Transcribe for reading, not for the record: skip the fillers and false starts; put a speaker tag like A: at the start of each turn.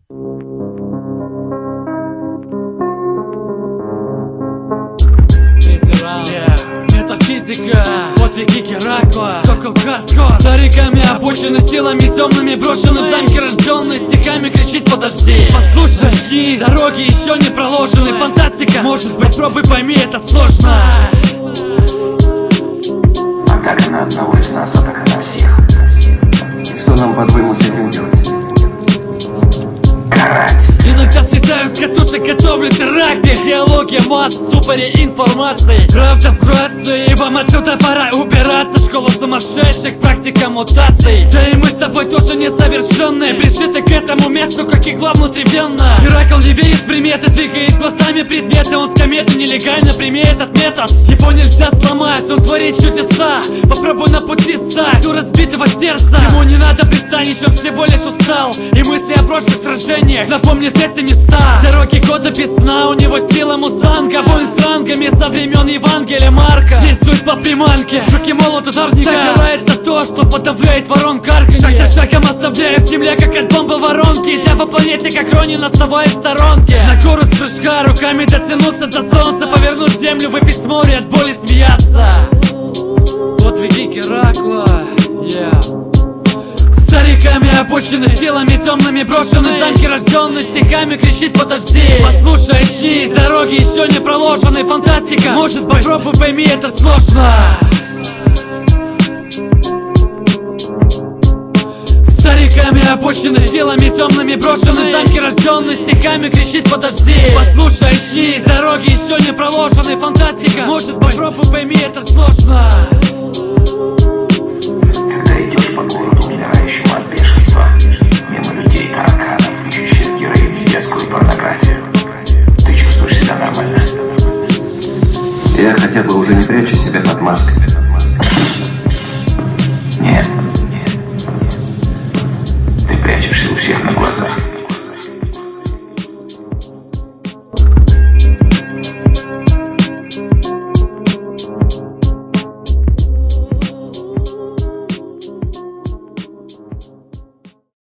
A: Метафизика, подвиги Геракла, Сокол хардкор. Стариками опущены, силами темными брошены в замке, рожденный стихами кричит: подожди, послушай, начни. Дороги еще не проложены, фантастика. Может быть, пробуй, пойми, это сложно.
B: Атака на одного из нас, атака на всех. Что нам, по-твоему, с этим делать? Карать.
A: Иногда слетаю с катушек, готовлю теракты. Диалоги масс в ступоре информации. Правда вкратце, и вам отсюда пора убираться. Школа сумасшедших, практика мутаций. Да и мы с тобой тоже несовершенные, пришиты к этому месту, как игла внутривенно. Геракл не верит в приметы, двигает глазами предметы. Он с кометы нелегально примет этот метод. Его нельзя сломать, он творит чудеса. Попробуй на пути стать у разбитого сердца. Ему не надо пристанищ, он всего лишь устал. И мысли о прошлых сражениях напомнит эти места. Дороги года без сна, у него сила мустанга. Воин с рангами со времен Евангелия Марка. Действует по приманке, руки молот ударника. Загорается то, что подавляет ворон карканье. Шаг за шагом оставляя в земле, как от бомбы воронки. Идя по планете, как Ронин, оставаясь в сторонке. На гору с прыжка, руками дотянуться до солнца. Повернуть землю, выпить с моря, от боли смеяться. Подвиги Геракла, Стариками опущены, силами темными брошены в замке, рожденный стихами кричит: подожди, послушай, очнись. Дороги еще не проложены, фантастика. Может быть, попробуй, пойми, это сложно. Стариками опущены, силами темными брошены в замке, рожденный стихами кричит: подожди, послушай, очнись. Дороги еще не проложены, фантастика. Может быть, попробуй, пойми, это сложно.
B: Когда идешь по городу, умирающему от бешенства, мимо людей, тараканов, ищущих героиню, детскую порнографию, ты чувствуешь себя нормально?
C: Я хотя бы уже не прячу себя под маской.
B: Нет. Ты прячешься у всех на глазах.